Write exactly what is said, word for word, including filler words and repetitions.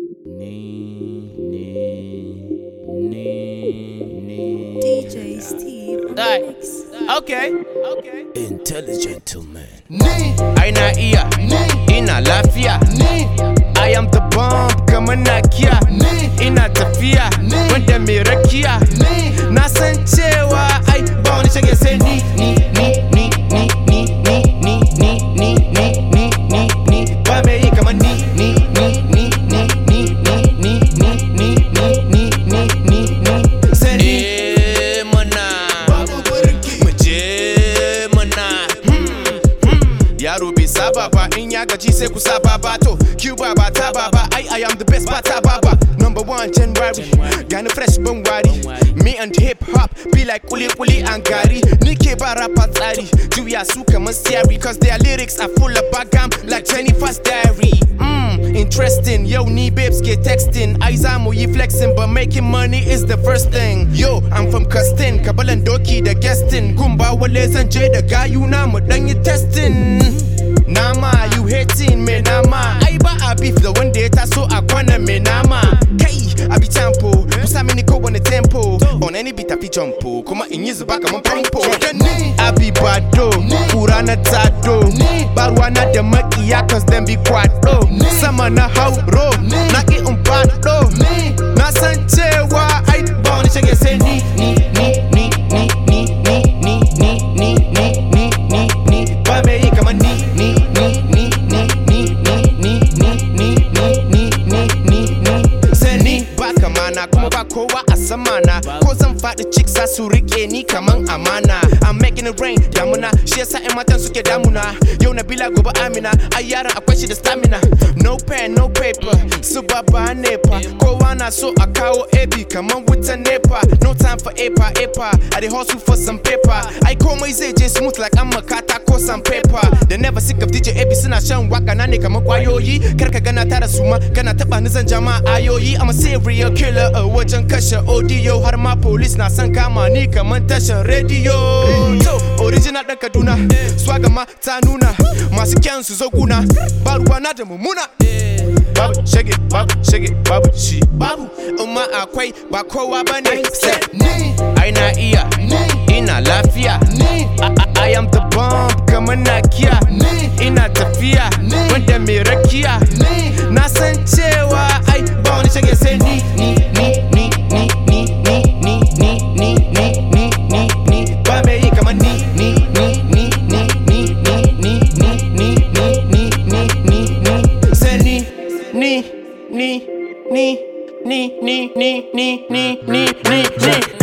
Knee, knee, knee, knee. D J Steve on the Alright. mix. Okay, okay. Intelligent man. Ni, aina iya, ni, ina lafiya, ni, I am the bomb kamar Nakiya, ni, ina tafiya, ni, wanda mai rakiya, ni, na san cewa ai ba wani shage sai ni, ni, ni, ni, ni, ni, ni, ni, ni, ni, ni, ni, ni, ni, ba mai yi kamar ni, ni, ni, ni, ni, ni, ni, ni, ni, ni, ni, ni, ni, ni, sai ni. Eh mana, babu barki, mu je mana. Yaro bai saba ba in ya gaji sai ku saba ba to Cuba ba ta ba ba ai I am the best ba ta ba ba number one January gani fresh ban wari me and hip hop be like kuli kuli and gari ni ke ba rapa tsari juya su kamar siyari cause their lyrics are full of bagam like Jennifer's diary. Mm, interesting yo ni babes ke texting ai za mu yi flexing but making money is the first thing. Yo I'm from Custin kabalan doki da guesting gumba wale zan je da gayu na mu dan yi testing. Nama, you hating me nama. Ai ba a beef da wanda ya taso a kwana me nama. Kai, I be tempo, pusa mini ko wani tempo. On any beat I fi jumpo, kuma in yi zuba kaman famfo. I be bado, kura na tado. Barwa na da makiya cause them be kwado. Sama na hauro, na ki umbado. Na san cewa ai ba wani shage sai ni, ni, ni, ni, ni, ni, ni, ni, ni, ni, ni, ni, ni, ni. Ba me yi kaman ni. Kuma ba kowa a samana ko zan faɗi chicks za su rike ni kaman amana. I'm making it rain damuna shi yasa ƴan matan suke damuna. Yau Nabila gobe Amina ai yaran akwai shi da stamina. No pen no paper su baba nepa kowa na so a kawo ebi kaman wutan nepa. No time for epa epa I dey hustle for some paper. Ai komai zai je smooth like an makata ko some paper. They never sick of D J Ebi suna shan waka na ne kaman kwayoyi. Kar ka gana tara suma kana taba ni zan jama ayoyi. I'm a serial killer a wajen kashe audio har ma police na san kama ni kaman tashar radio. So original dan Kaduna swagger ma ta nuna masu kyan su zo kuna ba ruwa na da mummuna. Babu shage babu shage babu shi babu umma akwai ba kowa bane sai ni ai na iya ina lafiya I am the bomb kamar Nakiya ina tafiya wanda mai rakiya na san cewa ai ba wani shage sai ni ni ni ni ni ni ni ni ni ni ni ni ni ni ba mai yi kamar ni ni ni ni ni ni ni ni ni ni ni ni ni ni sai ni ni ni ni ni ni ni ni ni ni ni